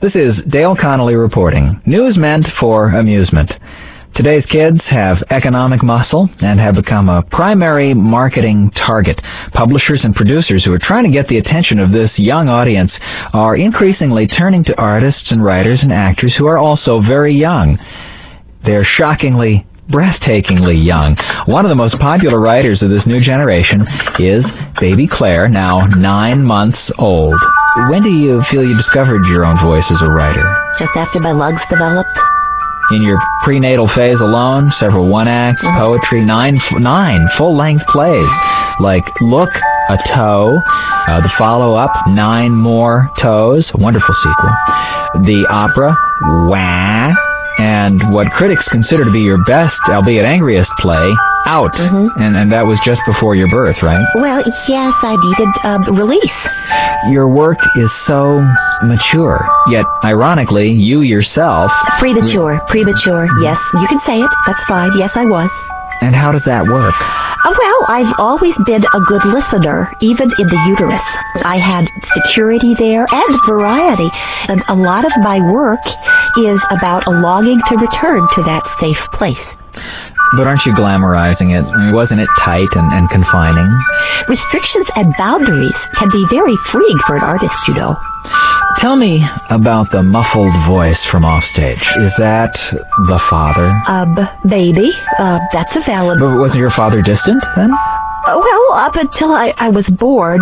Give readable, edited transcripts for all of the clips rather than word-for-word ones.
This is Dale Connolly reporting. News meant for amusement. Today's kids have economic muscle and have become a primary marketing target. Publishers and producers who are trying to get the attention of this young audience are increasingly turning to artists and writers and actors who are also very young. They're shockingly, breathtakingly young. One of the most popular writers of this new generation is baby Claire, now 9 months old. When do you feel you discovered your own voice as a writer? Just after my lungs developed. In your prenatal phase alone, several one-acts, poetry, nine full-length plays, like Look, a Toe, the follow-up, 9 More Toes, wonderful sequel, the opera, Wah, and what critics consider to be your best, albeit angriest play, Out. And that was just before your birth, right? Well, yes, I needed release. Your work is so mature, yet ironically, you yourself... Premature, yes. You can say it. That's fine. Yes, I was. And how does that work? Well, I've always been a good listener, even in the uterus. I had security there and variety, and a lot of my work is about a longing to return to that safe place. But aren't you glamorizing it? I mean, wasn't it tight and confining? Restrictions and boundaries can be very freeing for an artist, you know. Tell me about the muffled voice from offstage. Is that the father? Maybe. That's a valid... But wasn't your father distant, then? Well, up until I was born,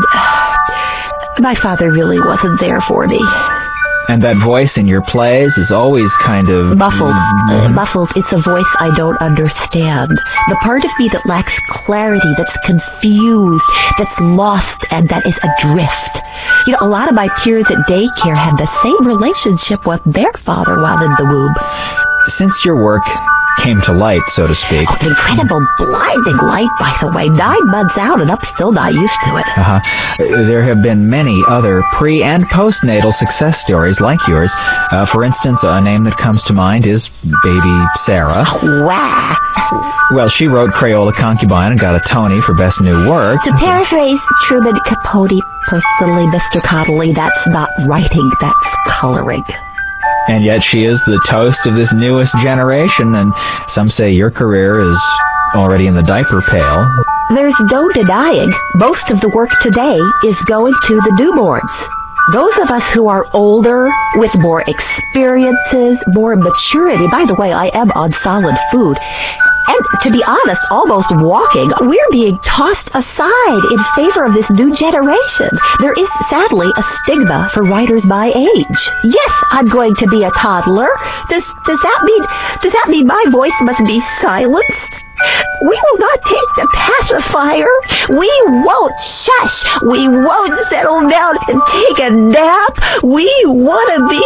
my father really wasn't there for me. And that voice in your plays is always kind of... Muffled. Muffled. It's a voice I don't understand. The part of me that lacks clarity, that's confused, that's lost, and that is adrift. You know, a lot of my peers at daycare had the same relationship with their father while in the womb. Since your work came to light, so to speak... Oh, incredible, blinding light, by the way. 9 months out, and I'm still not used to it. There have been many other pre- and postnatal success stories like yours. For instance, a name that comes to mind is baby Sarah. Wow. Well, she wrote Crayola Concubine and got a Tony for Best New Work. To paraphrase Truman Capote, personally, Mr. Connolly, that's not writing, that's coloring. And yet she is the toast of this newest generation, and some say your career is already in the diaper pail. There's no denying most of the work today is going to the newborns. Those of us who are older, with more experiences, more maturity, by the way, I am on solid food, and to be honest, almost walking, we're being tossed aside in favor of this new generation. There is, sadly, a stigma for writers my age. Yes, I'm going to be a toddler. Does that mean my voice must be silenced? We will not take the pacifier. We won't shush. We won't settle down and take a nap. We want to be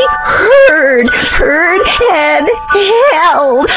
heard and held.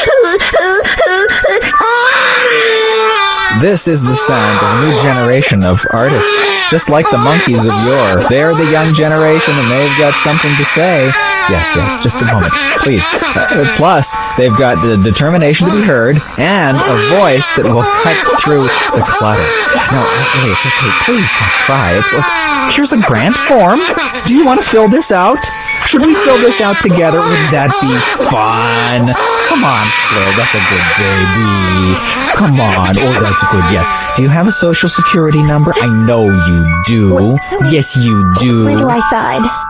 This is the sound of a new generation of artists, just like the monkeys of yore. They're the young generation, and they've got something to say. Yes, just a moment, please. Plus, they've got the determination to be heard and a voice that will cut through the clutter. No, wait, it's okay. Please don't cry. Here's a grant form. Do you want to fill this out? Should we fill this out together? Would that be fun? Come on, Claire. That's a good baby. Come on. Oh, that's good. Yes. Do you have a social security number? I know you do. Yes, you do. Where do I sign?